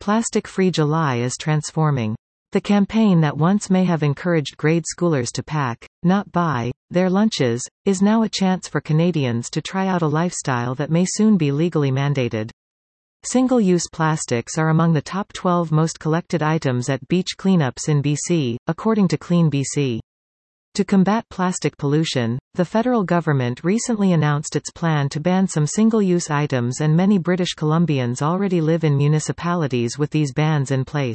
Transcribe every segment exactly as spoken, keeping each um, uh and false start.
Plastic-Free July is transforming. The campaign that once may have encouraged grade schoolers to pack, not buy, their lunches, is now a chance for Canadians to try out a lifestyle that may soon be legally mandated. Single-use plastics are among the top twelve most collected items at beach cleanups in B C, according to Clean B C. To combat plastic pollution, the federal government recently announced its plan to ban some single-use items, and many British Columbians already live in municipalities with these bans in place.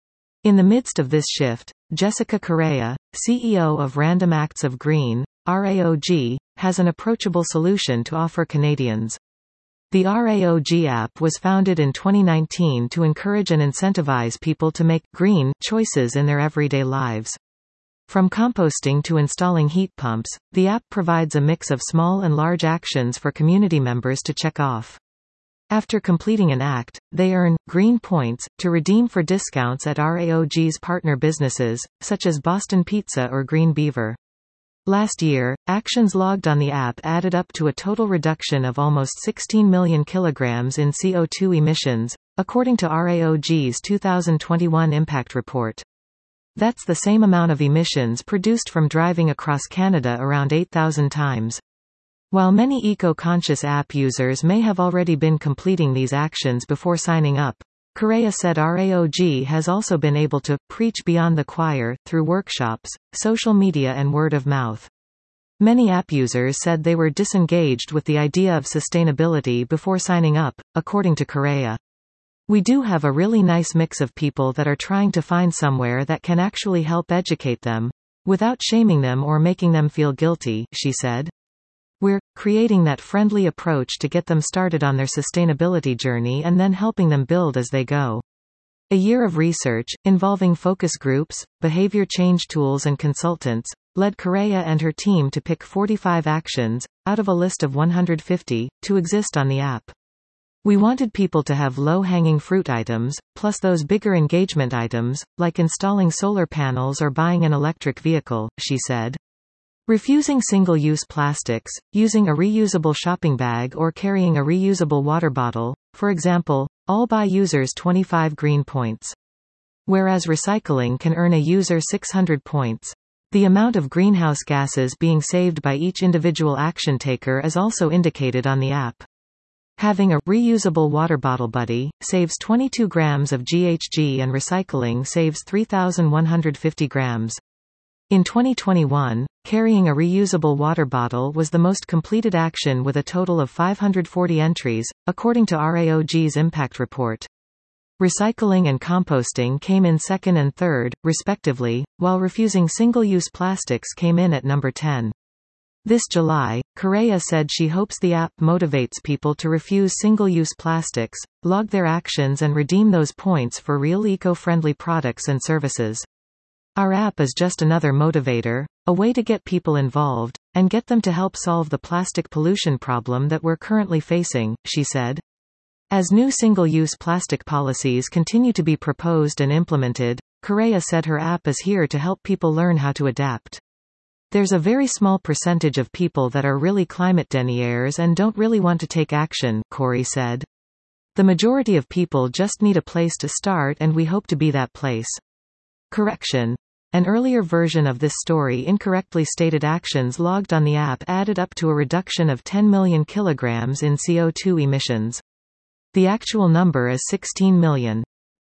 In the midst of this shift, Jessica Correa, C E O of Random Acts of Green, R A O G, has an approachable solution to offer Canadians. The R A O G app was founded in twenty nineteen to encourage and incentivize people to make green choices in their everyday lives. From composting to installing heat pumps, the app provides a mix of small and large actions for community members to check off. After completing an act, they earn green points to redeem for discounts at R A O G's partner businesses, such as Boston Pizza or Green Beaver. Last year, actions logged on the app added up to a total reduction of almost sixteen million kilograms in C O two emissions, according to R A O G's two thousand twenty-one impact report. That's the same amount of emissions produced from driving across Canada around eight thousand times. While many eco-conscious app users may have already been completing these actions before signing up, Correa said R A O G has also been able to preach beyond the choir through workshops, social media and word of mouth. Many app users said they were disengaged with the idea of sustainability before signing up, according to Correa. We do have a really nice mix of people that are trying to find somewhere that can actually help educate them, without shaming them or making them feel guilty, she said. We're creating that friendly approach to get them started on their sustainability journey and then helping them build as they go. A year of research, involving focus groups, behavior change tools and consultants, led Correa and her team to pick forty-five actions, out of a list of one hundred fifty, to exist on the app. We wanted people to have low-hanging fruit items, plus those bigger engagement items, like installing solar panels or buying an electric vehicle, she said. Refusing single-use plastics, using a reusable shopping bag or carrying a reusable water bottle, for example, all buy users twenty-five green points. Whereas recycling can earn a user six hundred points. The amount of greenhouse gases being saved by each individual action taker is also indicated on the app. Having a reusable water bottle buddy saves twenty-two grams of G H G and recycling saves three thousand one hundred fifty grams. In twenty twenty-one, carrying a reusable water bottle was the most completed action with a total of five hundred forty entries, according to R A O G's impact report. Recycling and composting came in second and third, respectively, while refusing single-use plastics came in at number ten. This July, Correa said she hopes the app motivates people to refuse single-use plastics, log their actions and redeem those points for real eco-friendly products and services. Our app is just another motivator, a way to get people involved, and get them to help solve the plastic pollution problem that we're currently facing, she said. As new single-use plastic policies continue to be proposed and implemented, Correa said her app is here to help people learn how to adapt. There's a very small percentage of people that are really climate deniers and don't really want to take action, Corey said. The majority of people just need a place to start, and we hope to be that place. Correction. An earlier version of this story incorrectly stated actions logged on the app added up to a reduction of ten million kilograms in C O two emissions. The actual number is sixteen million.